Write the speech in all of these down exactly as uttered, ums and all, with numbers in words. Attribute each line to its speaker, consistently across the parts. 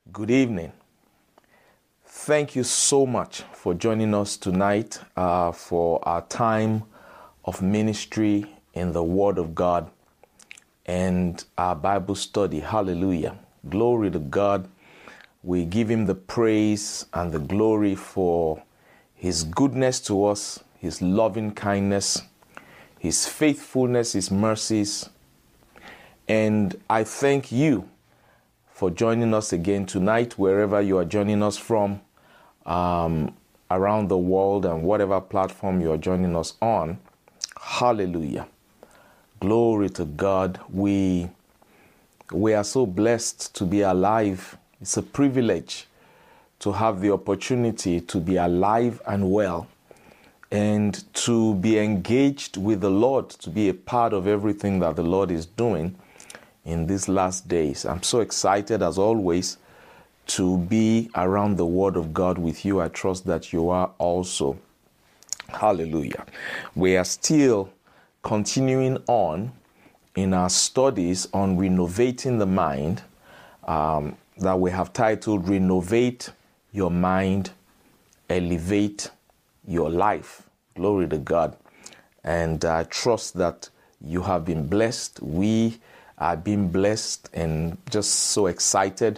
Speaker 1: Good evening. Thank you so much for joining us tonight uh, for our time of ministry in the Word of God and our Bible study. Hallelujah. Glory to God. We give Him the praise and the glory for His goodness to us, His loving kindness, His faithfulness, His mercies. And I thank you for joining us again tonight, wherever you are joining us from, um, around the world and whatever platform you are joining us on. Hallelujah. Glory to God. We, we are so blessed to be alive. It's a privilege to have the opportunity to be alive and well and to be engaged with the Lord, to be a part of everything that the Lord is doing in these last days. I'm so excited as always to be around the Word of God with you. I trust that you are also. Hallelujah. We are still continuing on in our studies on renovating the mind um, that we have titled Renovate Your Mind, Elevate Your Life. Glory to God. And I trust that you have been blessed. We are being blessed and just so excited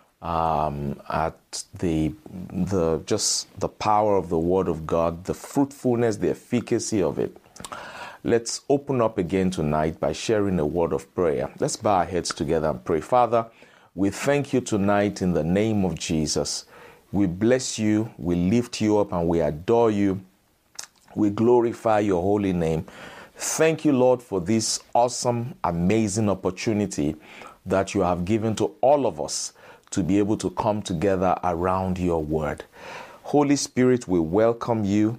Speaker 1: um, at the the just the power of the Word of God, the fruitfulness, the efficacy of it. Let's open up again tonight by sharing a word of prayer. Let's bow our heads together and pray. Father, we thank you tonight in the name of Jesus. We bless you, we lift you up, and we adore you. We glorify your holy name. Thank you, Lord, for this awesome, amazing opportunity that you have given to all of us to be able to come together around your word. Holy Spirit, we welcome you.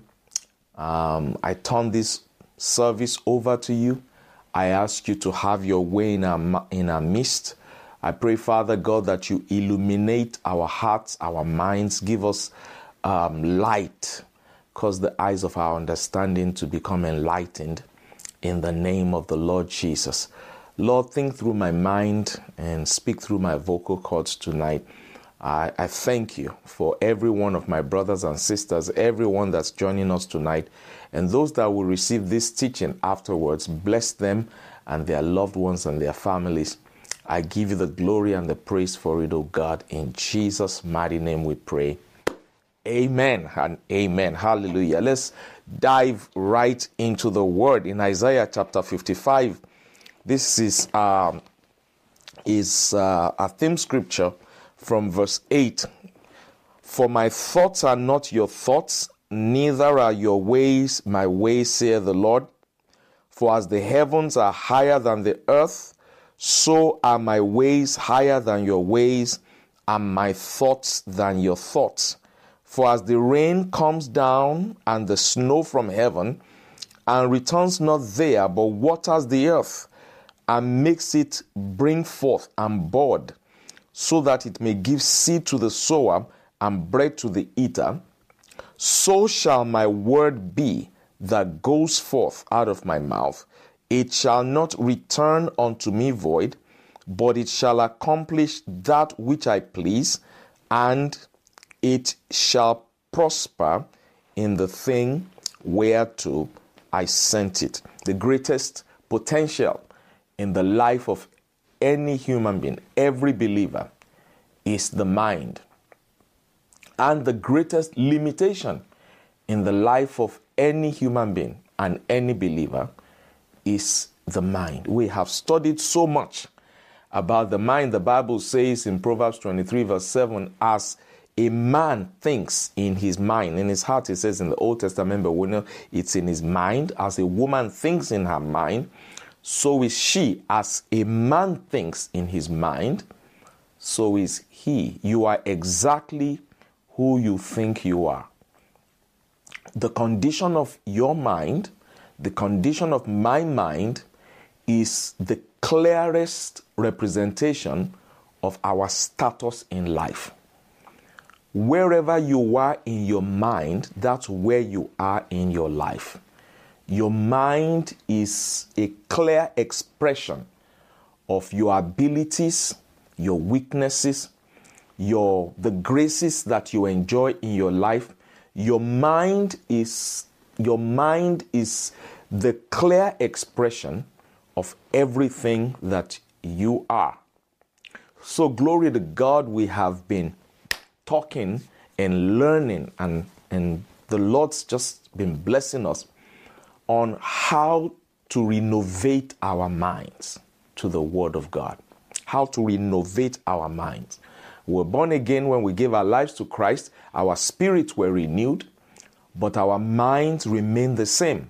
Speaker 1: Um, I turn this service over to you. I ask you to have your way in our, in our midst. I pray, Father God, that you illuminate our hearts, our minds, give us um, light, cause the eyes of our understanding to become enlightened. In the name of the Lord Jesus. Lord, think through my mind and speak through my vocal cords tonight. I, I thank you for every one of my brothers and sisters, everyone that's joining us tonight, and those that will receive this teaching afterwards. Bless them and their loved ones and their families. I give you the glory and the praise for it, O God. In Jesus' mighty name we pray. Amen and amen. Hallelujah. Let's dive right into the word in Isaiah chapter fifty-five. This is um, is uh, a theme scripture from verse eight. For my thoughts are not your thoughts, neither are your ways my ways, saith the Lord. For as the heavens are higher than the earth, so are my ways higher than your ways, and my thoughts than your thoughts. For as the rain comes down and the snow from heaven, and returns not there, but waters the earth, and makes it bring forth and bud, so that it may give seed to the sower and bread to the eater, so shall my word be that goes forth out of my mouth. It shall not return unto me void, but it shall accomplish that which I please, and it shall prosper in the thing whereto I sent it. The greatest potential in the life of any human being, every believer, is the mind. And the greatest limitation in the life of any human being and any believer is the mind. We have studied so much about the mind. The Bible says in Proverbs twenty-three verse seven, as a man thinks in his mind, in his heart, it says in the Old Testament, but we know it's in his mind. As a woman thinks in her mind, so is she. As a man thinks in his mind, so is he. You are exactly who you think you are. The condition of your mind, the condition of my mind, is the clearest representation of our status in life. Wherever you are in your mind, that's where you are in your life. Your mind is a clear expression of your abilities, your weaknesses, your the graces that you enjoy in your life, your mind is your mind is the clear expression of everything that you are. So glory to God, we have been talking and learning, and and the Lord's just been blessing us on how to renovate our minds to the Word of God. How to renovate our minds. We're born again when we gave our lives to Christ. Our spirits were renewed, but our minds remain the same.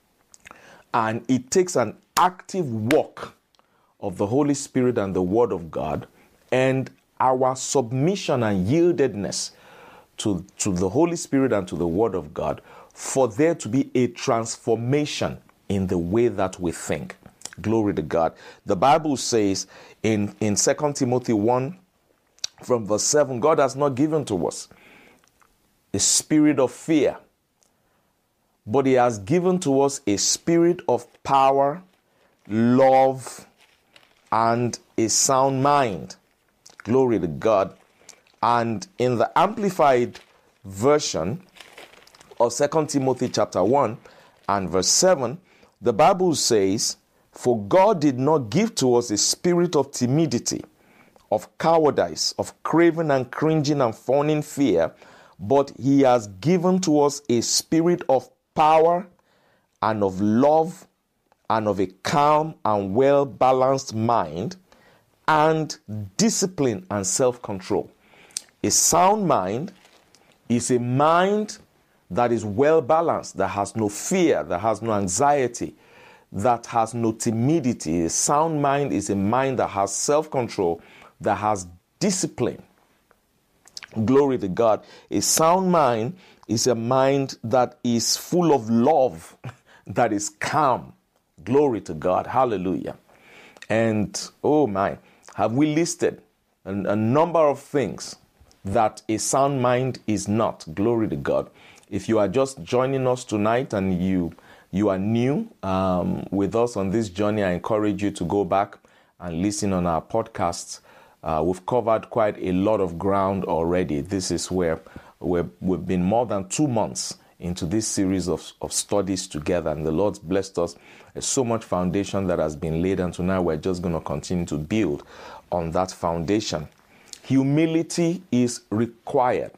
Speaker 1: And it takes an active work of the Holy Spirit and the Word of God, and our submission and yieldedness to, to the Holy Spirit and to the Word of God for there to be a transformation in the way that we think. Glory to God. The Bible says in, in Second Timothy one from verse seven, God has not given to us a spirit of fear, but He has given to us a spirit of power, love, and a sound mind. Glory to God. And in the Amplified version of Second Timothy chapter one and verse seven, the Bible says, "For God did not give to us a spirit of timidity, of cowardice, of craving and cringing and fawning fear, but He has given to us a spirit of power and of love and of a calm and well-balanced mind and discipline and self-control." A sound mind is a mind that is well-balanced, that has no fear, that has no anxiety, that has no timidity. A sound mind is a mind that has self-control, that has discipline. Glory to God. A sound mind is a mind that is full of love, that is calm. Glory to God. Hallelujah. And, oh my, have we listed a, a number of things that a sound mind is not? Glory to God. If you are just joining us tonight and you you are new um, with us on this journey, I encourage you to go back and listen on our podcasts. Uh, we've covered quite a lot of ground already. This is where we're, we've been more than two months into this series of, of studies together, and the Lord's blessed us. There's so much foundation that has been laid, and tonight we're just going to continue to build on that foundation. Humility is required.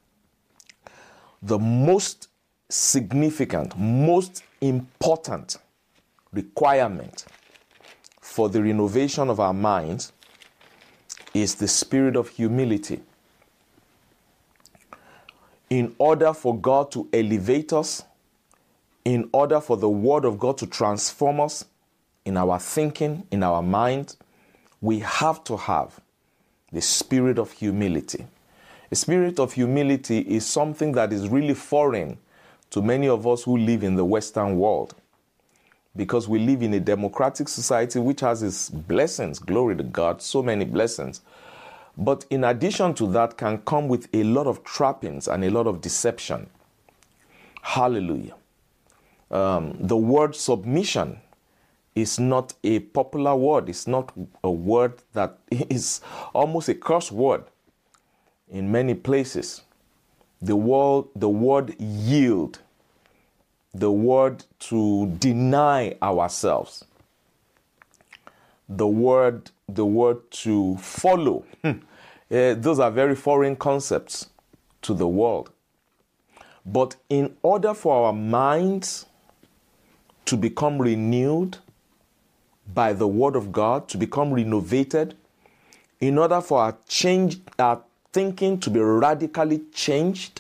Speaker 1: The most significant, most important requirement for the renovation of our minds is the spirit of humility. In order for God to elevate us, in order for the Word of God to transform us in our thinking, in our mind, we have to have the spirit of humility. A spirit of humility is something that is really foreign to many of us who live in the Western world, because we live in a democratic society which has its blessings, glory to God, so many blessings. But in addition to that can come with a lot of trappings and a lot of deception. Hallelujah. Um, the word submission is not a popular word. It's not a word that is almost a curse word in many places. The word, the word yield, the word to deny ourselves, the word, the word to follow. uh, those are very foreign concepts to the world. But in order for our minds to become renewed by the Word of God, to become renovated, in order for our change, our thinking to be radically changed,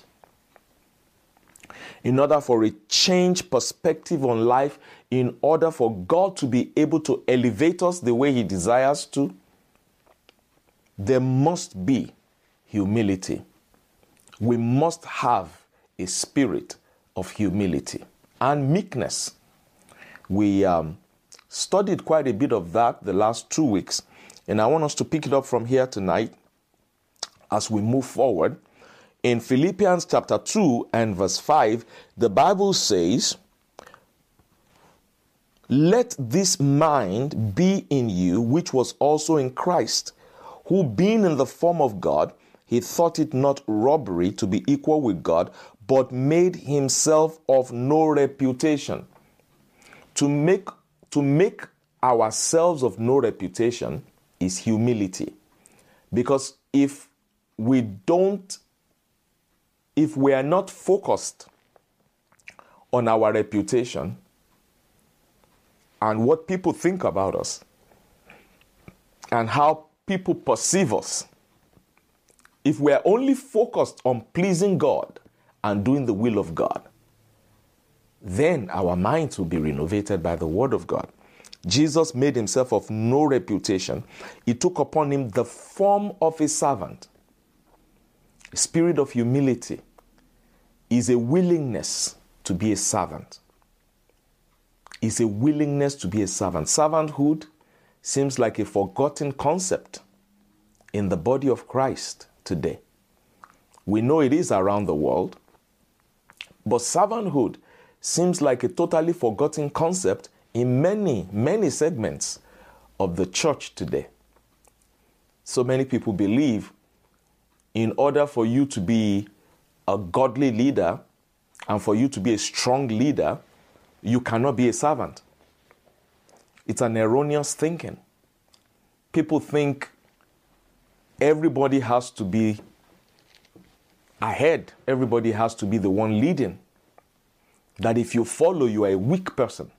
Speaker 1: in order for a changed perspective on life, in order for God to be able to elevate us the way He desires to, there must be humility. We must have a spirit of humility and meekness. We um, studied quite a bit of that the last two weeks, and I want us to pick it up from here tonight as we move forward. In Philippians chapter two and verse five, the Bible says, "Let this mind be in you, which was also in Christ, who being in the form of God, he thought it not robbery to be equal with God, but made himself of no reputation. To make, to make ourselves of no reputation is humility. Because if we don't, if we are not focused on our reputation and what people think about us and how people perceive us, if we are only focused on pleasing God and doing the will of God, then our minds will be renovated by the word of God. Jesus made himself of no reputation. He took upon him the form of a servant. A spirit of humility is a willingness to be a servant. Is a willingness to be a servant. Servanthood seems like a forgotten concept in the body of Christ today. We know it is around the world, but servanthood seems like a totally forgotten concept in many, many segments of the church today. So many people believe in order for you to be a godly leader and for you to be a strong leader, you cannot be a servant. It's an erroneous thinking. People think everybody has to be ahead. Everybody has to be the one leading. That if you follow, you are a weak person.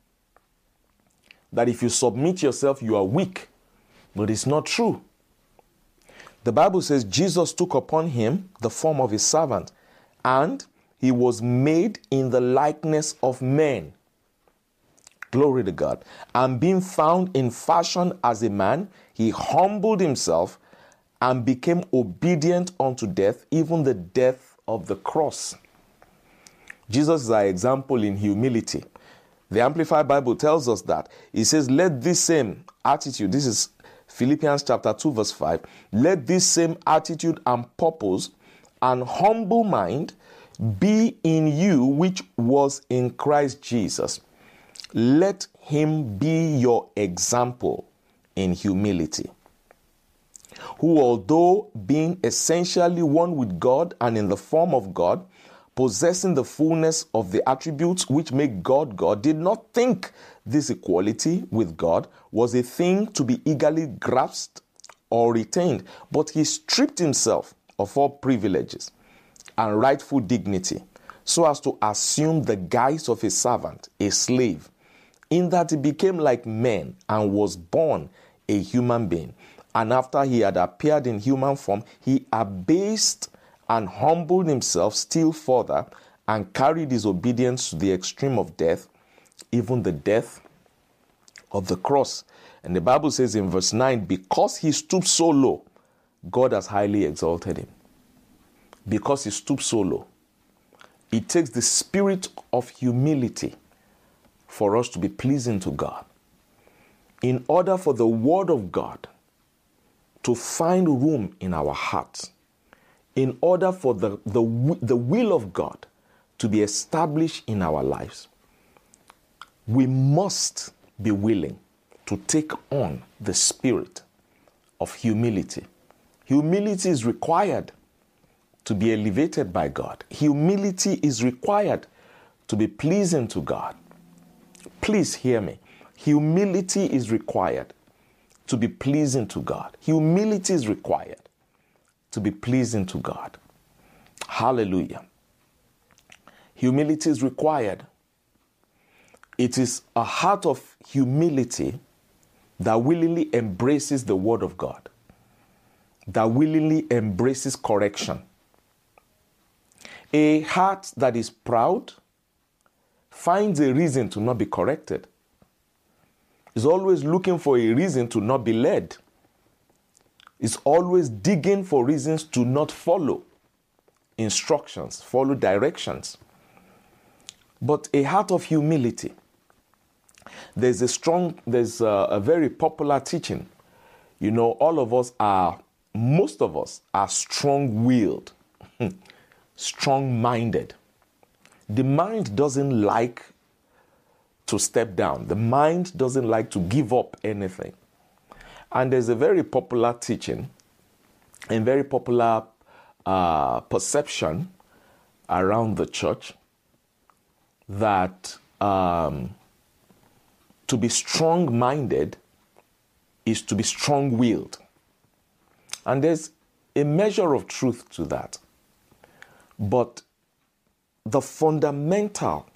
Speaker 1: That if you submit yourself, you are weak. But it's not true. The Bible says Jesus took upon him the form of a servant, and he was made in the likeness of men. Glory to God. And being found in fashion as a man, he humbled himself and became obedient unto death, even the death of the cross. Jesus is our example in humility. The Amplified Bible tells us that. It says, let this same attitude, this is Philippians chapter two verse five, let this same attitude and purpose and humble mind be in you which was in Christ Jesus. Let him be your example in humility, who although being essentially one with God and in the form of God, possessing the fullness of the attributes which make God God, did not think this equality with God was a thing to be eagerly grasped or retained, but he stripped himself of all privileges and rightful dignity, so as to assume the guise of a servant, a slave, in that he became like men and was born a human being. And after he had appeared in human form, he abased and humbled himself still further and carried his obedience to the extreme of death, even the death of the cross. And the Bible says in verse nine, because he stooped so low, God has highly exalted him. Because he stooped so low. It takes the spirit of humility for us to be pleasing to God. In order for the word of God to find room in our hearts, in order for the, the, the will of God to be established in our lives, we must be willing to take on the spirit of humility. Humility is required to be elevated by God. Humility is required to be pleasing to God. Please hear me. Humility is required to be pleasing to God. Humility is required to be pleasing to God. Hallelujah. Humility is required. It is a heart of humility that willingly embraces the word of God, that willingly embraces correction. A heart that is proud finds a reason to not be corrected. Is always looking for a reason to not be led. Is always digging for reasons to not follow instructions, follow directions. But a heart of humility. There's a strong, there's a, a very popular teaching. You know, all of us are, most of us are strong-willed, strong-minded. The mind doesn't like to step down. The mind doesn't like to give up anything. And there's a very popular teaching and very popular uh, perception around the church that um, to be strong-minded is to be strong-willed. And there's a measure of truth to that. But the fundamental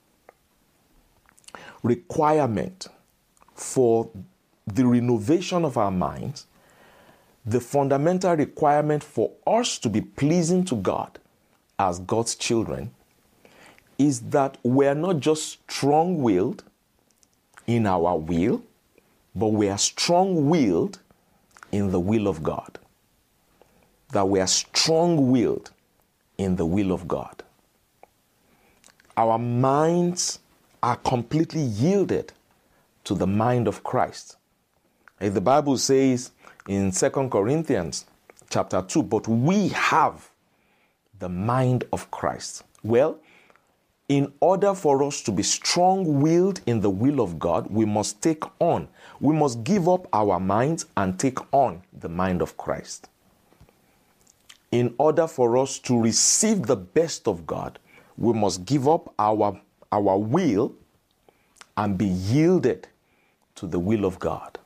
Speaker 1: requirement for the renovation of our minds, the fundamental requirement for us to be pleasing to God as God's children, is that we are not just strong-willed in our will, but we are strong-willed in the will of God. That we are strong-willed in the will of God. Our minds are completely yielded to the mind of Christ. As the Bible says in Second Corinthians chapter two, but we have the mind of Christ. Well, in order for us to be strong-willed in the will of God, we must take on, we must give up our minds and take on the mind of Christ. In order for us to receive the best of God, we must give up our, our will and be yielded to the will of God.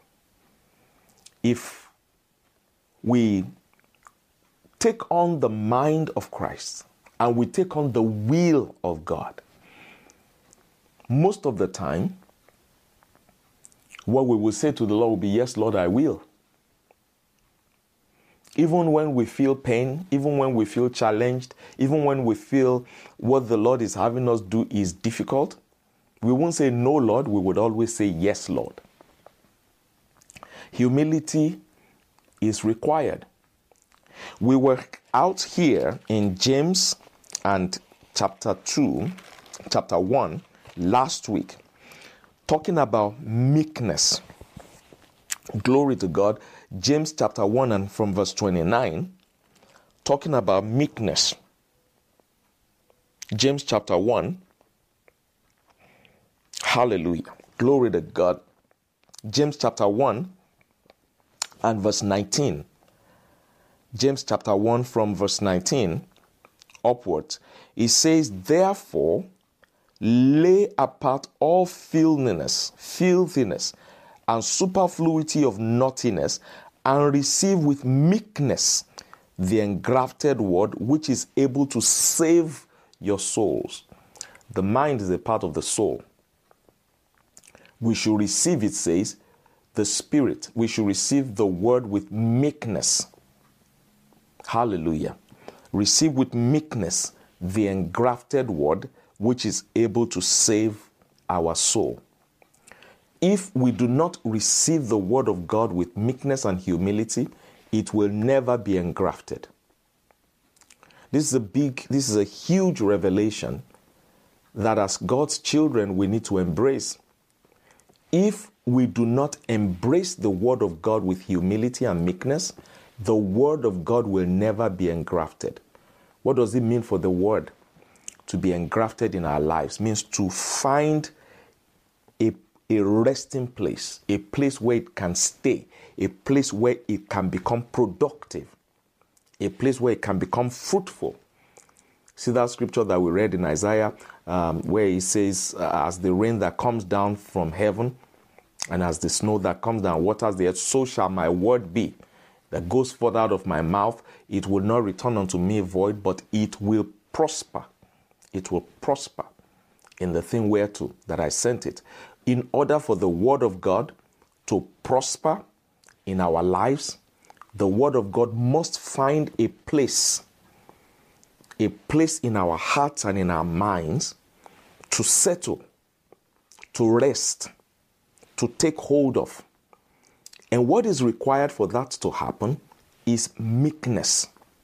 Speaker 1: If we take on the mind of Christ and we take on the will of God, most of the time, what we will say to the Lord will be, yes, Lord, I will. Even when we feel pain, even when we feel challenged, even when we feel what the Lord is having us do is difficult, we won't say no, Lord. We would always say yes, Lord. Humility is required. We were out here in James and chapter two, chapter one, last week, talking about meekness. Glory to God. James chapter one and from verse twenty-nine, talking about meekness. James chapter one. Hallelujah. Glory to God. James chapter one and verse nineteen. James chapter one from verse nineteen upwards. It says, therefore, lay apart all filthiness, filthiness, and superfluity of naughtiness, and receive with meekness the engrafted word, which is able to save your souls. The mind is a part of the soul. We should receive, it says, the Spirit. We should receive the word with meekness. Hallelujah. Receive with meekness the engrafted word, which is able to save our soul. If we do not receive the word of God with meekness and humility, it will never be engrafted. This is a big, this is a huge revelation that as God's children we need to embrace. If we do not embrace the word of God with humility and meekness, the word of God will never be engrafted. What does it mean for the word to be engrafted in our lives? It means to find a A resting place, a place where it can stay, a place where it can become productive, a place where it can become fruitful. See that scripture that we read in Isaiah, um, where it says, uh, as the rain that comes down from heaven, and as the snow that comes down waters the earth, so shall my word be that goes forth out of my mouth. It will not return unto me void, but it will prosper. It will prosper in the thing whereto that I sent it. In order for the word of God to prosper in our lives, the word of God must find a place, a place in our hearts and in our minds to settle, to rest, to take hold of. And what is required for that to happen is meekness.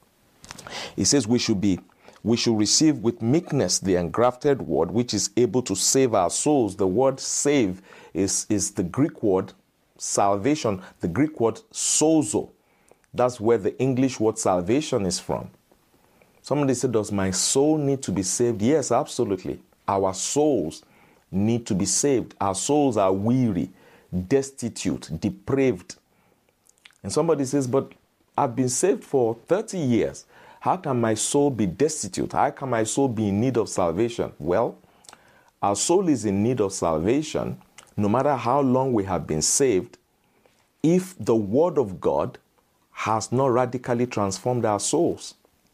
Speaker 1: It says we should be We should receive with meekness the engrafted word, which is able to save our souls. The word save is, is the Greek word salvation, the Greek word sozo. That's where the English word salvation is from. Somebody said, does my soul need to be saved? Yes, absolutely. Our souls need to be saved. Our souls are weary, destitute, depraved. And somebody says, but I've been saved for thirty years. How can my soul be destitute? How can my soul be in need of salvation? Well, our soul is in need of salvation no matter how long we have been saved, if the Word of God has not radically transformed our souls.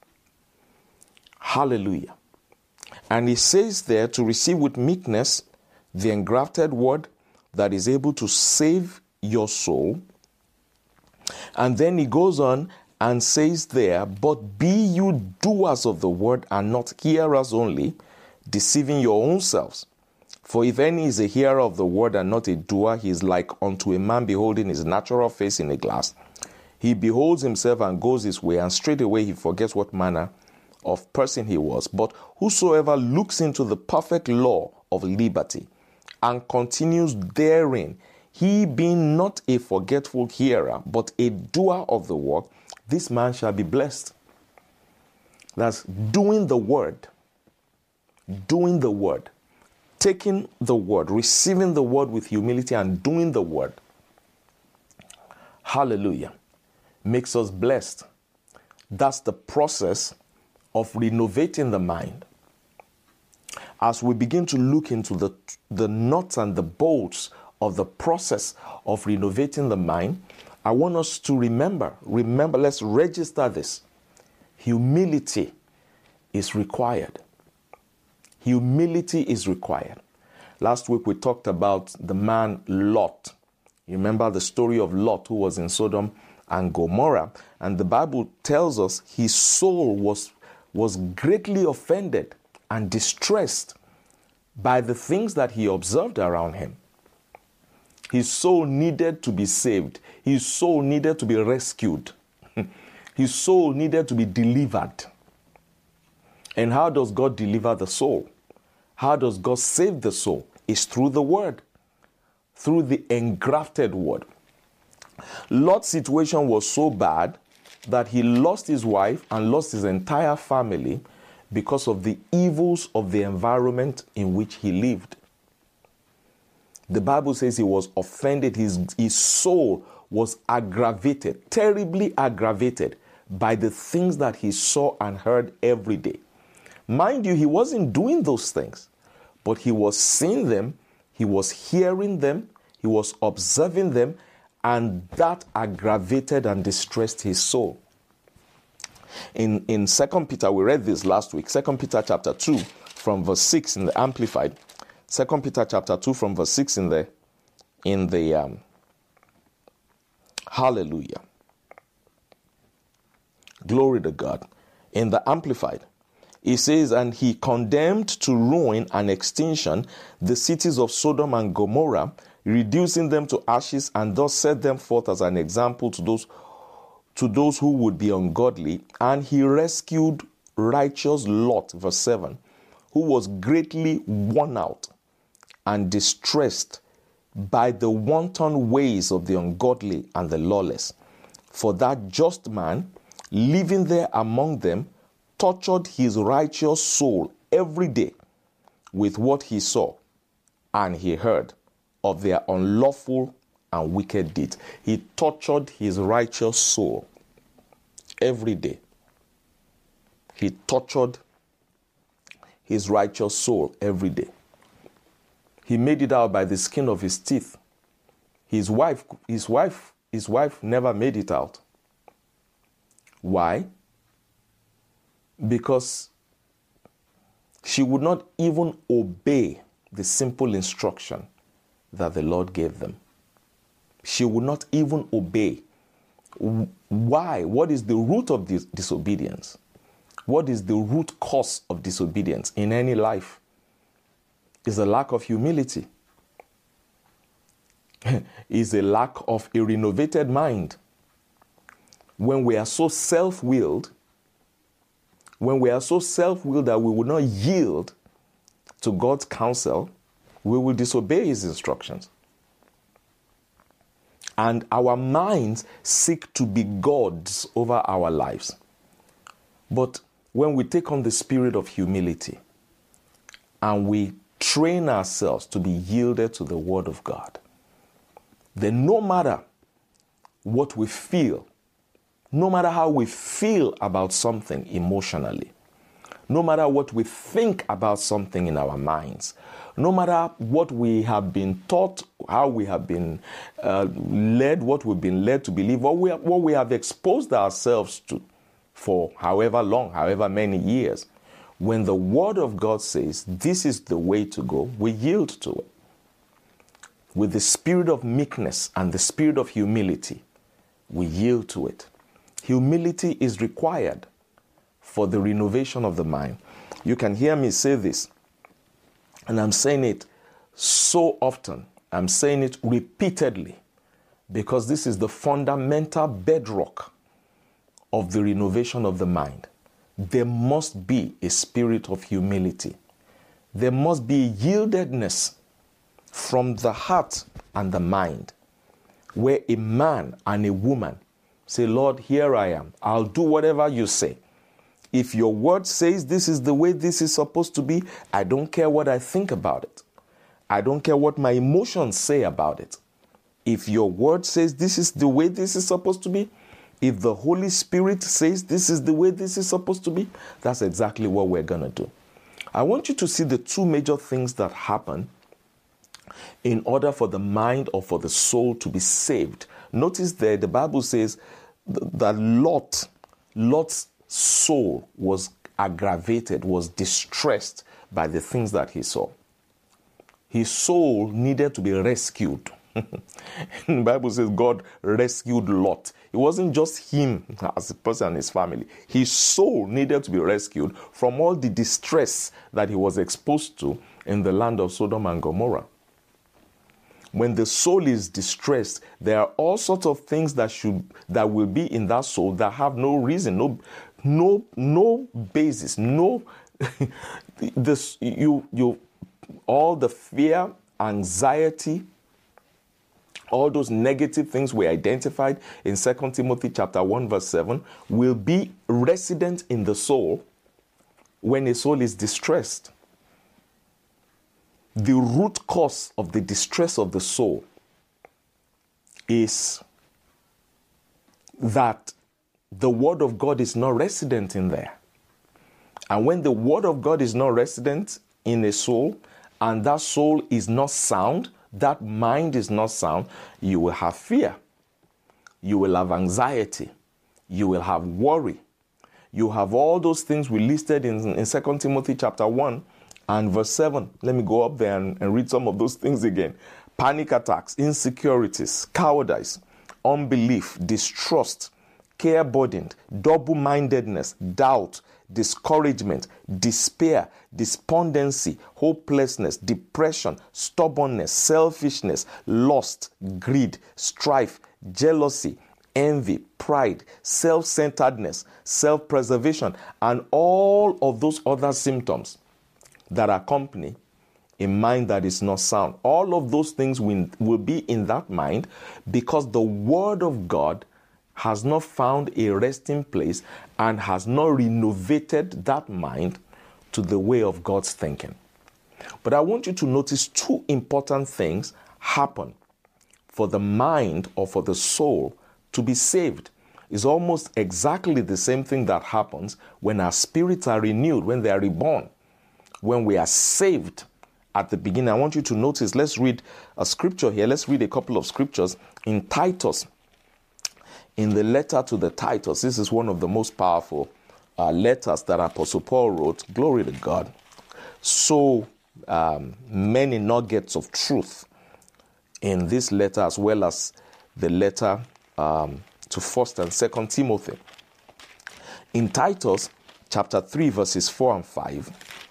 Speaker 1: Hallelujah. And he says there to receive with meekness the engrafted word that is able to save your soul. And then he goes on and says there, but be you doers of the word and not hearers only, deceiving your own selves. For if any is a hearer of the word and not a doer, he is like unto a man beholding his natural face in a glass. He beholds himself and goes his way, and straightway he forgets what manner of person he was. But whosoever looks into the perfect law of liberty and continues therein, he being not a forgetful hearer, but a doer of the work, this man shall be blessed. That's doing the word. Doing the word. Taking the word, receiving the word with humility and doing the word. Hallelujah. Makes us blessed. That's the process of renovating the mind. As we begin to look into the, the nuts and the bolts of the process of renovating the mind, I want us to remember, remember, let's register this. Humility is required. Humility is required. Last week we talked about the man Lot. You remember the story of Lot, who was in Sodom and Gomorrah, and the Bible tells us his soul was, was greatly offended and distressed by the things that he observed around him. His soul needed to be saved. His soul needed to be rescued. His soul needed to be delivered. And how does God deliver the soul? How does God save the soul? It's through the word, through the engrafted word. Lot's situation was so bad that he lost his wife and lost his entire family because of the evils of the environment in which he lived. The Bible says he was offended. His, his soul was aggravated, terribly aggravated by the things that he saw and heard every day. Mind you, he wasn't doing those things, but he was seeing them, he was hearing them, he was observing them, and that aggravated and distressed his soul. In, in Second Peter, we read this last week, Second Peter chapter two from verse six in the Amplified. Second Peter chapter two from verse six in the, in the um, Hallelujah. Glory to God. In the Amplified, it says, and he condemned to ruin and extinction the cities of Sodom and Gomorrah, reducing them to ashes, and thus set them forth as an example to those to those who would be ungodly. And he rescued righteous Lot, verse seven, who was greatly worn out and distressed by the wanton ways of the ungodly and the lawless. For that just man, living there among them, tortured his righteous soul every day with what he saw and he heard of their unlawful and wicked deeds. He tortured his righteous soul every day. He tortured his righteous soul every day. He made it out by the skin of his teeth. His wife, his wife, his wife never made it out. Why? Because she would not even obey the simple instruction that the Lord gave them. She would not even obey. Why? What is the root of this disobedience? What is the root cause of disobedience in any life? It's a lack of humility. It's a lack of a renovated mind. When we are so self-willed, when we are so self-willed that we will not yield to God's counsel, we will disobey his instructions. And our minds seek to be gods over our lives. But when we take on the spirit of humility and we train ourselves to be yielded to the word of God, then no matter what we feel, no matter how we feel about something emotionally, no matter what we think about something in our minds, no matter what we have been taught, how we have been uh, led, what we've been led to believe, what we, have, what we have exposed ourselves to for however long, however many years, when the Word of God says this is the way to go, we yield to it. With the spirit of meekness and the spirit of humility, we yield to it. Humility is required for the renovation of the mind. You can hear me say this, and I'm saying it so often. I'm saying it repeatedly, because this is the fundamental bedrock of the renovation of the mind. There must be a spirit of humility. There must be yieldedness from the heart and the mind, where a man and a woman say, Lord, here I am. I'll do whatever you say. If your word says this is the way this is supposed to be, I don't care what I think about it. I don't care what my emotions say about it. If your word says this is the way this is supposed to be, if the Holy Spirit says this is the way this is supposed to be, that's exactly what we're going to do. I want you to see the two major things that happen in order for the mind or for the soul to be saved. Notice there, the Bible says that Lot, Lot's soul was aggravated, was distressed by the things that he saw. His soul needed to be rescued. The Bible says God rescued Lot. It wasn't just him as a person and his family. His soul needed to be rescued from all the distress that he was exposed to in the land of Sodom and Gomorrah. When the soul is distressed, there are all sorts of things that should that will be in that soul that have no reason, no, no, no basis, no. this you you, all the fear, anxiety, all those negative things we identified in Second Timothy chapter one verse seven will be resident in the soul when a soul is distressed. The root cause of the distress of the soul is that the Word of God is not resident in there. And when the Word of God is not resident in a soul, and that soul is not sound, that mind is not sound, you will have fear. You will have anxiety. You will have worry. You have all those things we listed in, in Second Timothy chapter one and verse seven. Let me go up there and, and read some of those things again. Panic attacks, insecurities, cowardice, unbelief, distrust, care burdened, double-mindedness, doubt, discouragement, despair, despondency, hopelessness, depression, stubbornness, selfishness, lust, greed, strife, jealousy, envy, pride, self-centeredness, self-preservation, and all of those other symptoms that accompany a mind that is not sound. All of those things will, will be in that mind because the Word of God has not found a resting place and has not renovated that mind to the way of God's thinking. But I want you to notice two important things happen for the mind or for the soul to be saved. It's almost exactly the same thing that happens when our spirits are renewed, when they are reborn, when we are saved at the beginning. I want you to notice, let's read a scripture here. Let's read a couple of scriptures in Titus. In the letter to the Titus, this is one of the most powerful uh, letters that Apostle Paul wrote. Glory to God. So um, many nuggets of truth in this letter, as well as the letter um, to First and Second Timothy. In Titus chapter three, verses four and five,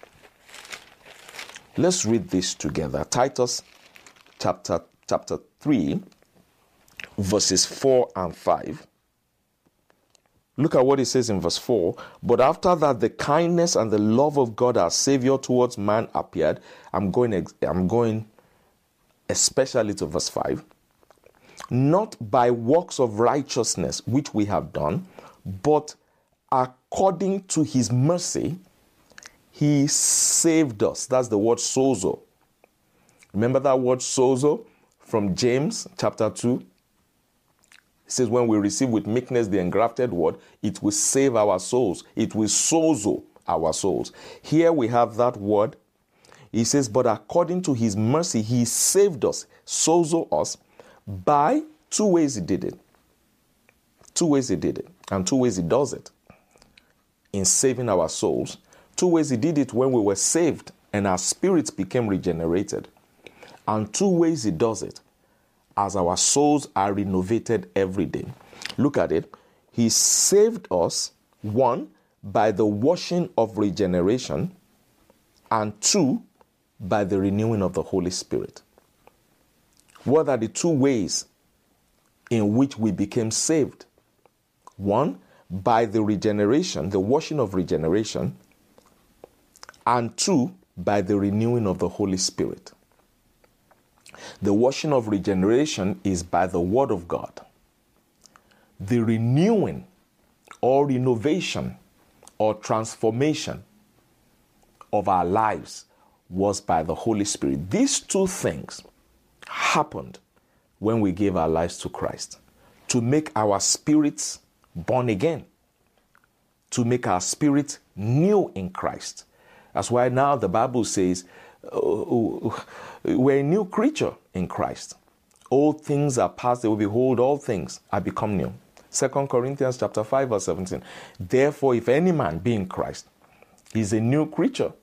Speaker 1: let's read this together. Titus chapter chapter three, verses four and five. Look at what it says in verse four. But after that, the kindness and the love of God our Savior towards man appeared. I'm going, I'm going especially to verse five. Not by works of righteousness which we have done, but according to his mercy, he saved us. That's the word sozo. Remember that word sozo from James chapter two? It says when we receive with meekness the engrafted word, it will save our souls. It will sozo our souls. Here we have that word. He says, but according to his mercy, he saved us, sozo us, by two ways he did it. Two ways he did it. And two ways he does it in saving our souls. Two ways he did it when we were saved and our spirits became regenerated. And two ways he does it as our souls are renovated every day. Look at it. He saved us, one, by the washing of regeneration, and two, by the renewing of the Holy Spirit. What are the two ways in which we became saved? One, by the regeneration, the washing of regeneration, and two, by the renewing of the Holy Spirit. The washing of regeneration is by the Word of God. The renewing or renovation or transformation of our lives was by the Holy Spirit. These two things happened when we gave our lives to Christ, to make our spirits born again, to make our spirits new in Christ. That's why now the Bible says uh, we're a new creature in Christ. Old things are past away. Behold, all things are become new. Second Corinthians chapter five, verse seventeen. Therefore, if any man be in Christ, he is a new creature.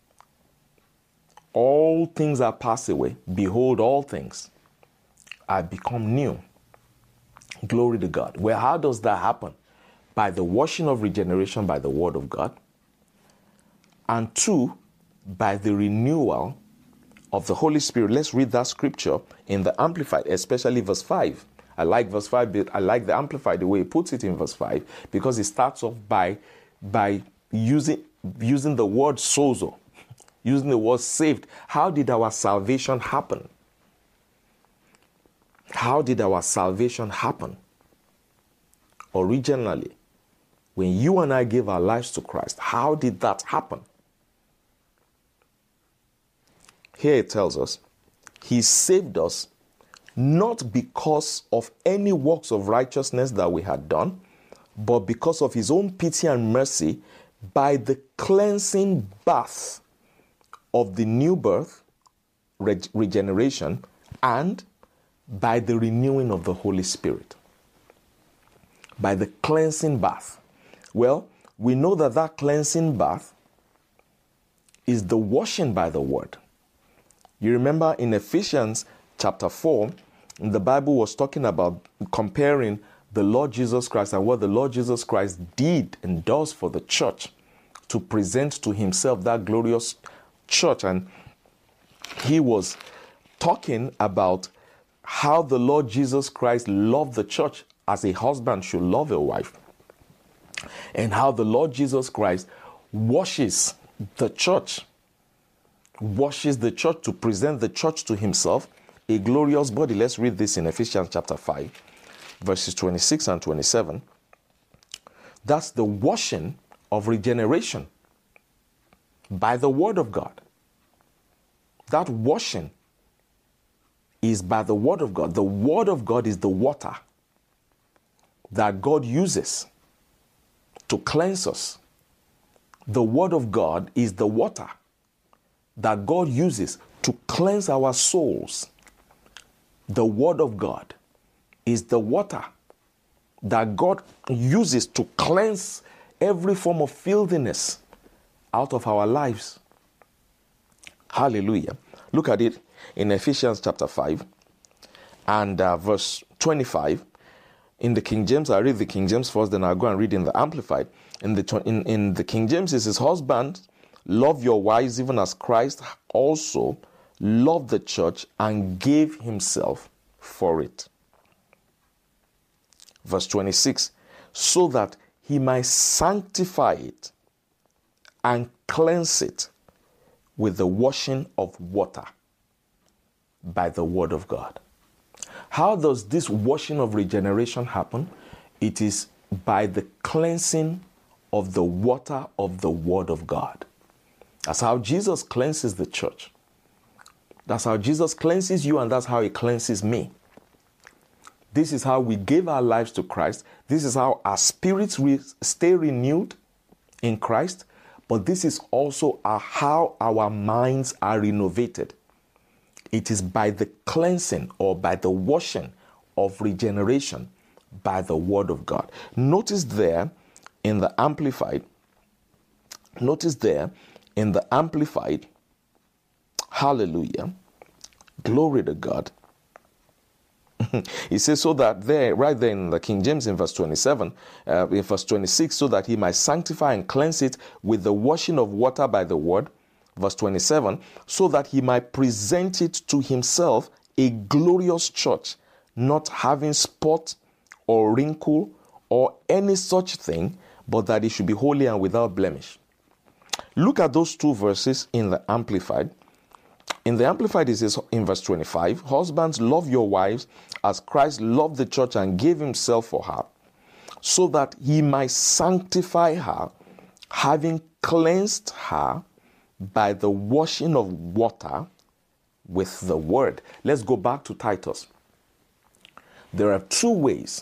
Speaker 1: All things are passed away. Behold, all things are become new. Glory to God. Well, how does that happen? By the washing of regeneration by the Word of God. And two, by the renewal of the Holy Spirit. Let's read that scripture in the Amplified, especially verse five. I like verse five, but I like the Amplified, the way he puts it in verse five, because it starts off by, by using, using the word sozo, using the word saved. How did our salvation happen? How did our salvation happen? Originally, when you and I gave our lives to Christ, how did that happen? Here it tells us, he saved us not because of any works of righteousness that we had done, but because of his own pity and mercy, by the cleansing bath of the new birth, reg- regeneration, and by the renewing of the Holy Spirit. By the cleansing bath. Well, we know that that cleansing bath is the washing by the word. You remember in Ephesians chapter four, the Bible was talking about comparing the Lord Jesus Christ and what the Lord Jesus Christ did and does for the church to present to himself that glorious church. And he was talking about how the Lord Jesus Christ loved the church as a husband should love a wife, and how the Lord Jesus Christ washes the church, washes the church to present the church to himself, a glorious body. Let's read this in Ephesians chapter five, verses twenty-six and twenty-seven. That's the washing of regeneration by the word of God. That washing is by the word of God. The word of God is the water that God uses to cleanse us. The word of God is the water that God uses to cleanse our souls. The word of God is the water that God uses to cleanse every form of filthiness out of our lives. Hallelujah. Look at it in Ephesians chapter five and uh, verse twenty-five. In the King James, I read the King James first, then I'll go and read in the Amplified. In the, in, in the King James, it says, husbands, love your wives even as Christ also loved the church and gave himself for it. Verse twenty-six, so that he might sanctify it and cleanse it with the washing of water by the word of God. How does this washing of regeneration happen? It is by the cleansing of the water of the word of God. That's how Jesus cleanses the church. That's how Jesus cleanses you, and that's how he cleanses me. This is how we give our lives to Christ. This is how our spirits re- stay renewed in Christ. But this is also our, how our minds are renovated. It is by the cleansing or by the washing of regeneration by the Word of God. Notice there in the Amplified, notice there in the Amplified, hallelujah, glory to God. He says, so that there, right there in the King James in verse twenty-seven, uh, in verse twenty-six, so that he might sanctify and cleanse it with the washing of water by the word. Verse twenty-seven, so that he might present it to himself a glorious church, not having spot or wrinkle or any such thing, but that it should be holy and without blemish. Look at those two verses in the Amplified. In the Amplified, it says in verse twenty-five, husbands, love your wives as Christ loved the church and gave himself for her, so that he might sanctify her, having cleansed her by the washing of water with the word. Let's go back to Titus. There are two ways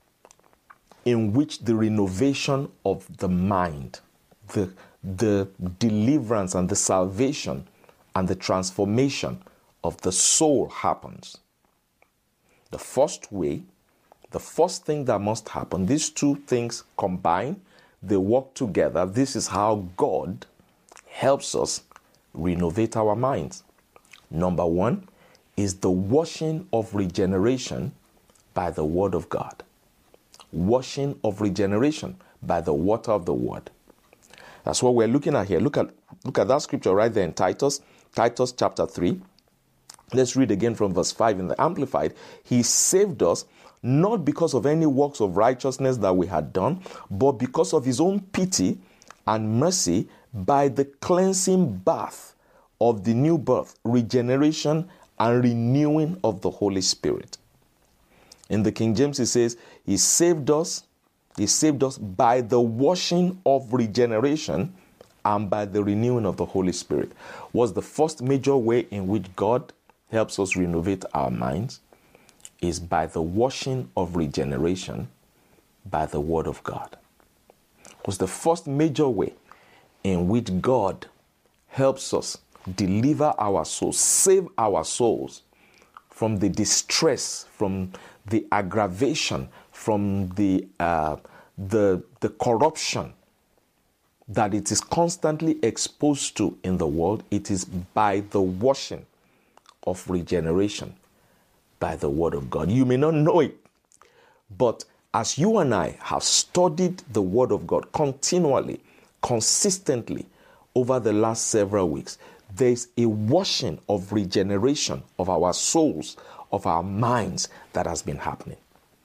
Speaker 1: in which the renovation of the mind, the, the deliverance and the salvation and the transformation of the soul happens. The first way, the first thing that must happen, these two things combine, they work together. This is how God helps us renovate our minds. Number one is the washing of regeneration by the Word of God. Washing of regeneration by the water of the Word. That's what we're looking at here. Look at, look at that scripture right there in Titus, Titus chapter three. Let's read again from verse five in the Amplified. He saved us not because of any works of righteousness that we had done, but because of his own pity and mercy by the cleansing bath of the new birth, regeneration and renewing of the Holy Spirit. In the King James, it says, he saved us, he saved us by the washing of regeneration and by the renewing of the Holy Spirit. Was the first major way in which God helps us renovate our minds is by the washing of regeneration by the Word of God. Was the first major way in which God helps us deliver our souls, save our souls from the distress, from the aggravation, from the uh, the the corruption that it is constantly exposed to in the world. It is by the washing of regeneration by the Word of God. You may not know it, but as you and I have studied the Word of God continually, consistently over the last several weeks, there is a washing of regeneration of our souls, of our minds that has been happening.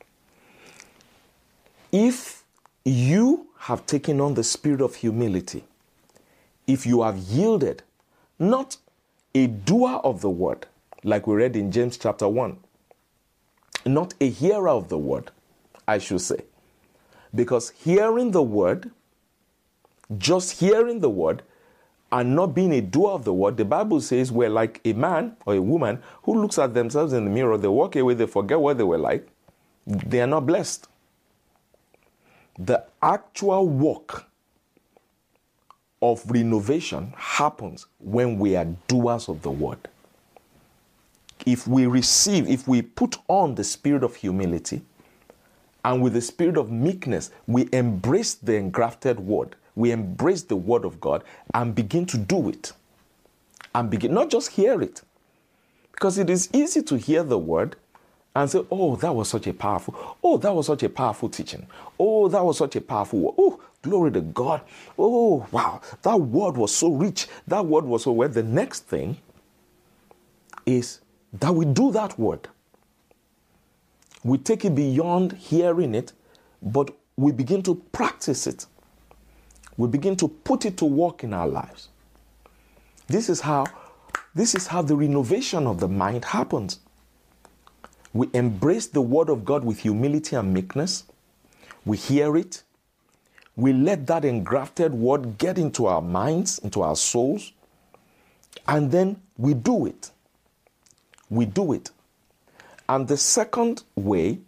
Speaker 1: If you have taken on the spirit of humility, if you have yielded, not a doer of the word, like we read in James chapter one, not a hearer of the word, I should say, because hearing the word, just hearing the word, and not being a doer of the word, the Bible says we're like a man or a woman who looks at themselves in the mirror, they walk away, they forget what they were like, they are not blessed. The actual work of renovation happens when we are doers of the word. If we receive, if we put on the spirit of humility, and with the spirit of meekness, we embrace the engrafted word, we embrace the word of God and begin to do it. And begin, not just hear it. Because it is easy to hear the word and say, oh, that was such a powerful, oh, that was such a powerful teaching. Oh, that was such a powerful word. Oh, glory to God. Oh, wow, that word was so rich. That word was so well. The next thing is that we do that word. We take it beyond hearing it, but we begin to practice it. We begin to put it to work in our lives. This is how, this is how the renovation of the mind happens. We embrace the word of God with humility and meekness. We hear it. We let that engrafted word get into our minds, into our souls. And then we do it. We do it. And the second way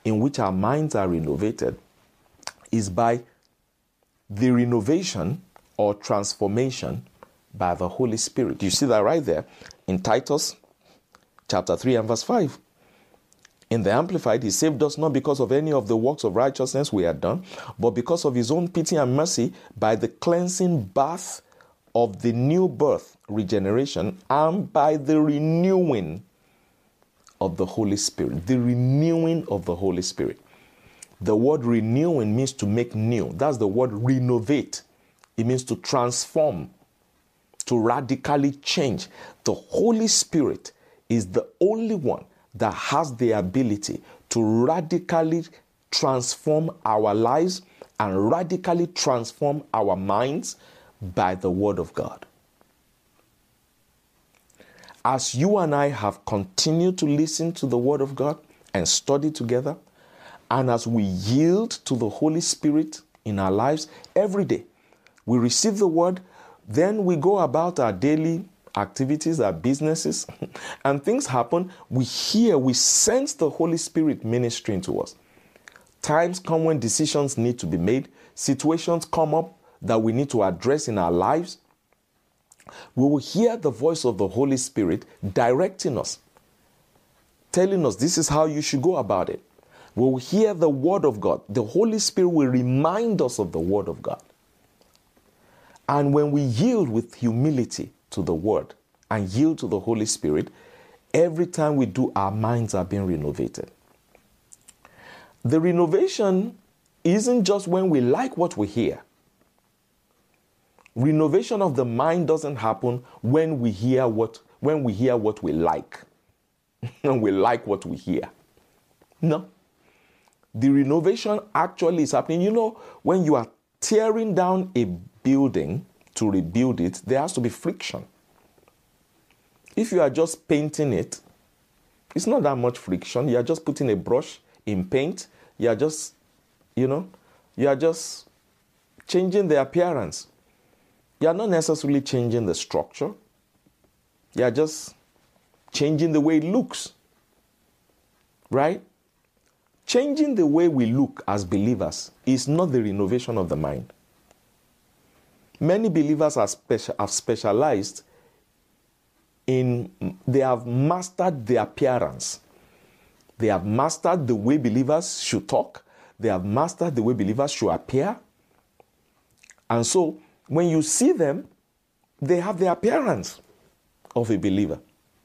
Speaker 1: in which our minds are renovated is by the renovation or transformation by the Holy Spirit. You see that right there in Titus chapter three and verse five. In the Amplified, he saved us not because of any of the works of righteousness we had done, but because of his own pity and mercy by the cleansing bath of the new birth, regeneration, and by the renewing of the Holy Spirit. The renewing of the Holy Spirit. The word renewing means to make new. That's the word renovate. It means to transform, to radically change. The Holy Spirit is the only one that has the ability to radically transform our lives and radically transform our minds by the Word of God. As you and I have continued to listen to the Word of God and study together, and as we yield to the Holy Spirit in our lives every day, we receive the Word, then we go about our daily activities, our businesses, and things happen. We hear, we sense the Holy Spirit ministering to us. Times come when decisions need to be made. Situations come up that we need to address in our lives. We will hear the voice of the Holy Spirit directing us, telling us this is how you should go about it. We will hear the Word of God. The Holy Spirit will remind us of the Word of God. And when we yield with humility to the Word and yield to the Holy Spirit, every time we do, our minds are being renovated. The renovation isn't just when we like what we hear. Renovation of the mind doesn't happen when we hear what when we hear what we like. And we like what we hear. No. The renovation actually is happening. You know, when you are tearing down a building to rebuild it, there has to be friction. If you are just painting it, it's not that much friction. You are just putting a brush in paint. You are just, you know, you are just changing the appearance. You are not necessarily changing the structure. You are just changing the way it looks. Right? Changing the way we look as believers is not the renovation of the mind. Many believers are special, have specialized in, they have mastered the appearance. They have mastered the way believers should talk. They have mastered the way believers should appear. And so, when you see them, they have the appearance of a believer.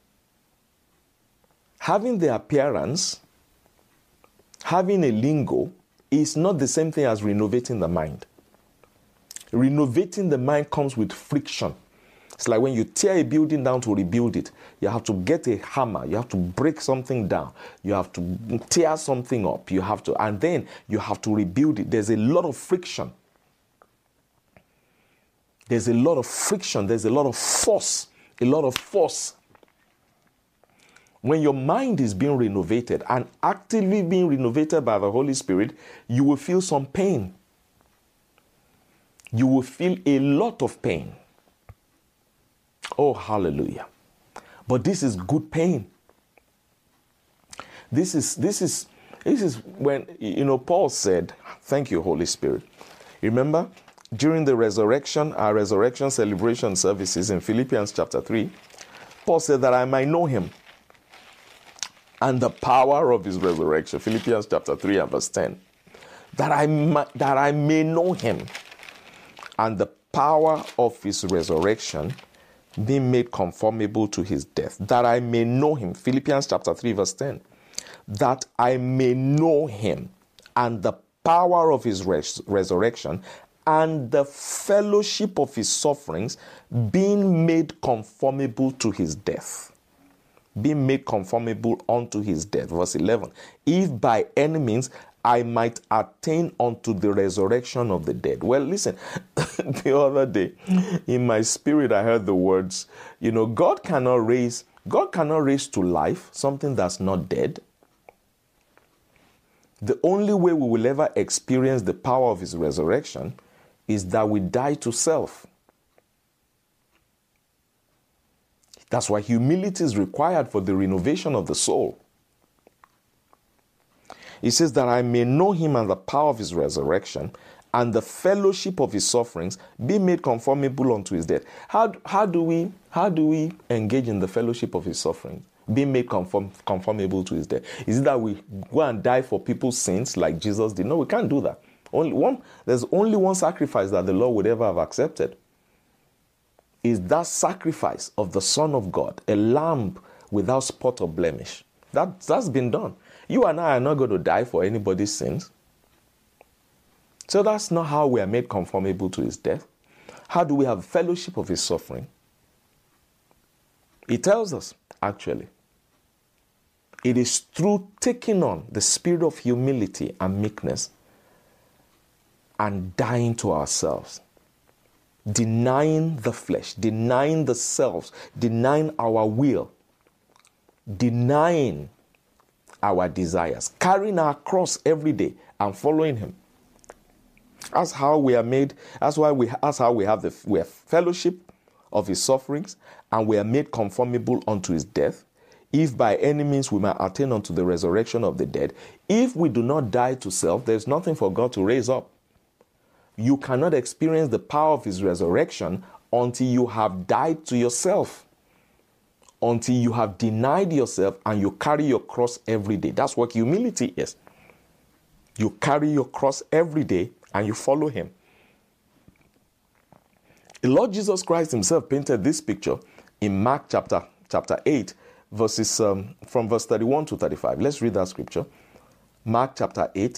Speaker 1: Having the appearance, having a lingo, is not the same thing as renovating the mind. Renovating the mind comes with friction. It's like when you tear a building down to rebuild it, you have to get a hammer, you have to break something down, you have to tear something up, you have to, and then you have to rebuild it. There's a lot of friction. There's a lot of friction, there's a lot of force, a lot of force. When your mind is being renovated and actively being renovated by the Holy Spirit, you will feel some pain. You will feel a lot of pain. Oh, hallelujah. But this is good pain. This is, this is, this is when, you know, Paul said, thank you, Holy Spirit. Remember, during the resurrection, our resurrection celebration services in Philippians chapter three, Paul said that I might know him and the power of his resurrection. Philippians chapter three and verse ten. That I, ma- that I may know him and the power of his resurrection, being made conformable to his death. That I may know him. Philippians chapter three verse ten. That I may know him and the power of his res- resurrection and the fellowship of his sufferings, being made conformable to his death. Being made conformable unto his death. Verse eleven. If by any means I might attain unto the resurrection of the dead. Well, listen, the other day in my spirit I heard the words, you know, God cannot raise, God cannot raise to life something that's not dead. The only way we will ever experience the power of his resurrection is that we die to self. That's why humility is required for the renovation of the soul. It says that I may know him and the power of his resurrection and the fellowship of his sufferings, be made conformable unto his death. How, how, do we, how do we engage in the fellowship of his sufferings? Be made conform, conformable to his death. Is it that we go and die for people's sins like Jesus did? No, we can't do that. Only one, there's only one sacrifice that the Lord would ever have accepted. Is that sacrifice of the Son of God, a lamb without spot or blemish. That, that's been done. You and I are not going to die for anybody's sins. So that's not how we are made conformable to his death. How do we have fellowship of his suffering? He tells us, actually, it is through taking on the spirit of humility and meekness and dying to ourselves, denying the flesh, denying the selves, denying our will, denying our desires, carrying our cross every day and following him. That's how we are made. That's why we. That's how we have the we have fellowship of his sufferings, and we are made conformable unto his death. If by any means we might attain unto the resurrection of the dead. If we do not die to self, there's nothing for God to raise up. You cannot experience the power of his resurrection until you have died to yourself, until you have denied yourself and you carry your cross every day. That's what humility is. You carry your cross every day and you follow him. The Lord Jesus Christ himself painted this picture in Mark chapter, chapter eight, verses um, from verse thirty-one to thirty-five. Let's read that scripture. Mark chapter eight.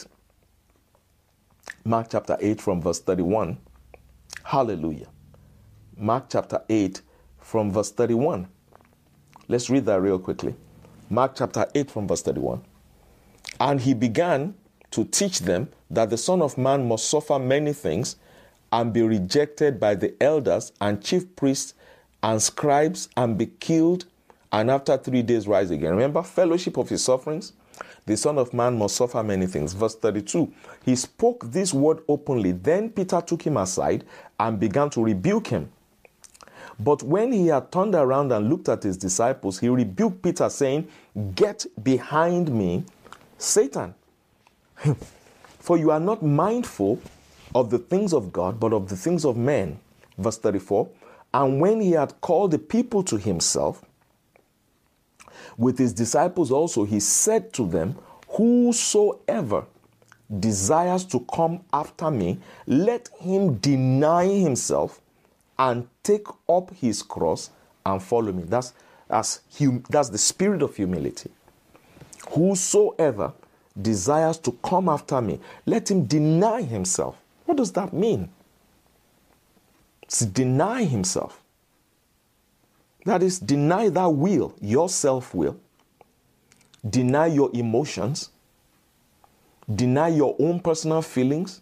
Speaker 1: Mark chapter eight from verse thirty-one. Hallelujah. Mark chapter eight from verse thirty-one. Let's read that real quickly. Mark chapter eight from verse thirty-one. And he began to teach them that the Son of Man must suffer many things and be rejected by the elders and chief priests and scribes and be killed and after three days rise again. Remember, fellowship of his sufferings. The Son of Man must suffer many things. Verse thirty-two, he spoke this word openly. Then Peter took him aside and began to rebuke him. But when he had turned around and looked at his disciples, he rebuked Peter, saying, "Get behind me, Satan. For you are not mindful of the things of God, but of the things of men." Verse thirty-four, and when he had called the people to himself, with his disciples also, he said to them, "Whosoever desires to come after me, let him deny himself and take up his cross and follow me." That's, that's, hum, that's the spirit of humility. Whosoever desires to come after me, let him deny himself. What does that mean? It's deny himself. That is, deny that will, your self-will. Deny your emotions. Deny your own personal feelings.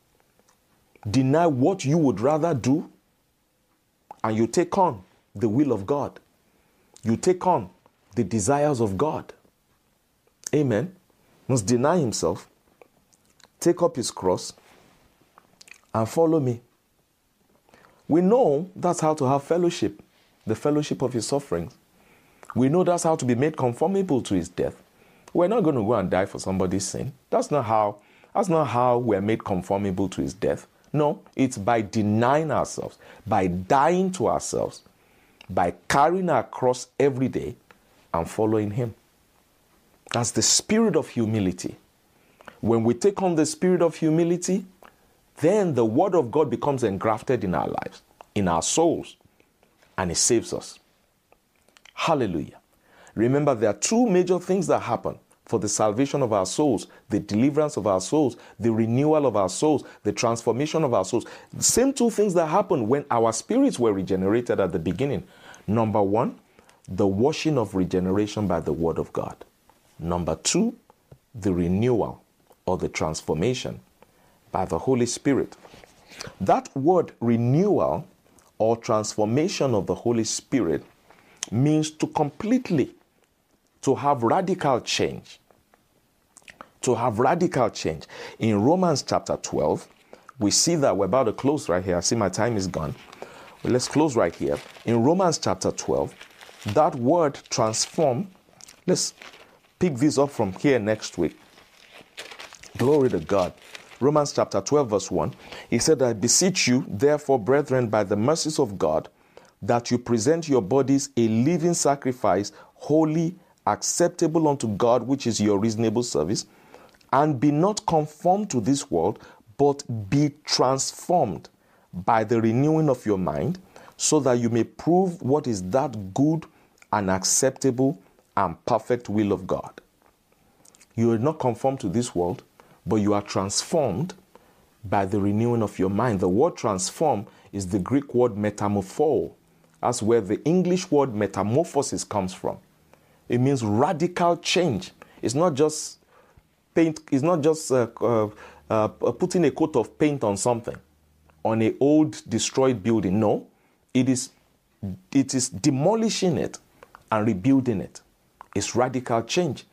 Speaker 1: Deny what you would rather do. And you take on the will of God. You take on the desires of God. Amen. Must deny himself, take up his cross, and follow me. We know that's how to have fellowship, the fellowship of his sufferings. We know that's how to be made conformable to his death. We're not going to go and die for somebody's sin. That's not how, that's not how we're made conformable to his death. No, it's by denying ourselves, by dying to ourselves, by carrying our cross every day and following him. That's the spirit of humility. When we take on the spirit of humility, then the word of God becomes engrafted in our lives, in our souls, and it saves us. Hallelujah. Remember, there are two major things that happen for the salvation of our souls, the deliverance of our souls, the renewal of our souls, the transformation of our souls. The same two things that happened when our spirits were regenerated at the beginning. Number one, the washing of regeneration by the word of God. Number two, the renewal or the transformation by the Holy Spirit. That word renewal or transformation of the Holy Spirit means to completely, to have radical change. To have radical change. In Romans chapter twelve, we see that we're about to close right here. I see my time is gone. Well, let's close right here. In Romans chapter twelve, that word transform, let's pick this up from here next week. Glory to God. Romans chapter twelve, verse one. He said, I beseech you, therefore, brethren, by the mercies of God, that you present your bodies a living sacrifice, holy, acceptable unto God, which is your reasonable service, and be not conformed to this world, but be transformed by the renewing of your mind, so that you may prove what is that good and acceptable and perfect will of God. You are not conformed to this world, but you are transformed by the renewing of your mind. The word transform is the Greek word metamorpho. That's where the English word metamorphosis comes from. It means radical change. It's not just paint. It's not just uh, uh, uh, putting a coat of paint on something, on an old destroyed building. No, it is it is demolishing it and rebuilding it. It's radical change.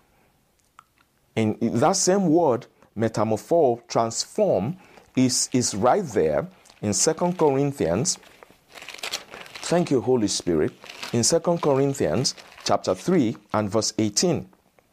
Speaker 1: And that same word, metamorpho, transform, is, is right there in Second Corinthians. Thank you, Holy Spirit. In Second Corinthians chapter three and verse eighteen.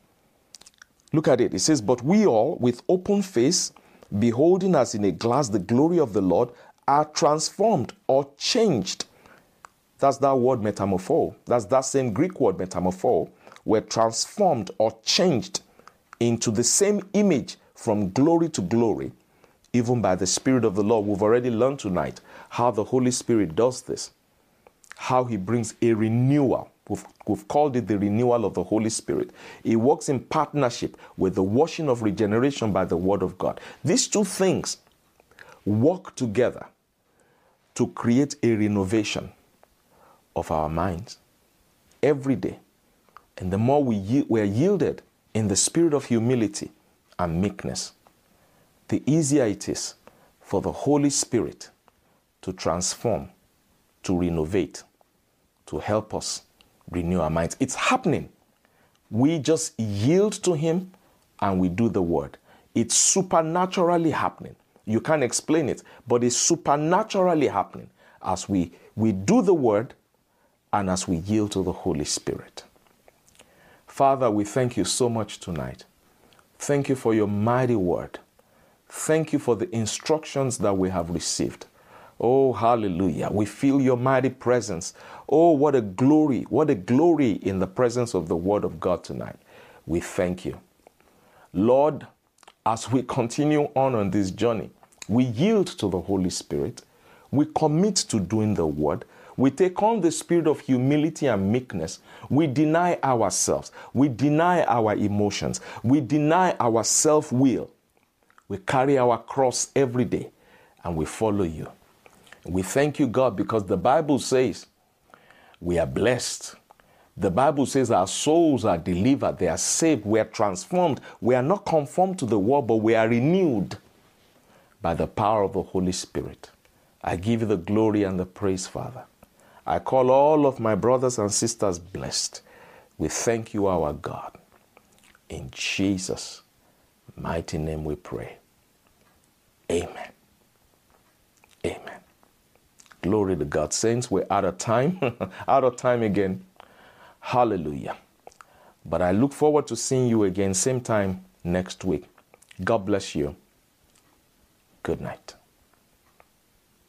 Speaker 1: Look at it. It says, but we all, with open face, beholding as in a glass the glory of the Lord, are transformed or changed. That's that word metamorpho. That's that same Greek word metamorpho. We're transformed or changed into the same image from glory to glory, even by the Spirit of the Lord. We've already learned tonight how the Holy Spirit does this, how he brings a renewal. We've, we've called it the renewal of the Holy Spirit. It works in partnership with the washing of regeneration by the Word of God. These two things work together to create a renovation of our minds every day. And the more we ye- we're yielded in the spirit of humility and meekness, the easier it is for the Holy Spirit to transform, to renovate, to help us renew our minds. It's happening. We just yield to him and we do the word. It's supernaturally happening. You can't explain it, but it's supernaturally happening as we, we do the word and as we yield to the Holy Spirit. Father, we thank you so much tonight. Thank you for your mighty word. Thank you for the instructions that we have received. Oh, hallelujah. We feel your mighty presence. Oh, what a glory, what a glory in the presence of the word of God tonight. We thank you. Lord, as we continue on on this journey, we yield to the Holy Spirit. We commit to doing the word. We take on the spirit of humility and meekness. We deny ourselves. We deny our emotions. We deny our self-will. We carry our cross every day and we follow you. We thank you, God, because the Bible says we are blessed. The Bible says our souls are delivered. They are saved. We are transformed. We are not conformed to the world, but we are renewed by the power of the Holy Spirit. I give you the glory and the praise, Father. I call all of my brothers and sisters blessed. We thank you, our God. In Jesus' mighty name we pray. Amen. Amen. Glory to God. Saints, we're out of time. Out of time again. Hallelujah. But I look forward to seeing you again same time next week. God bless you. Good night.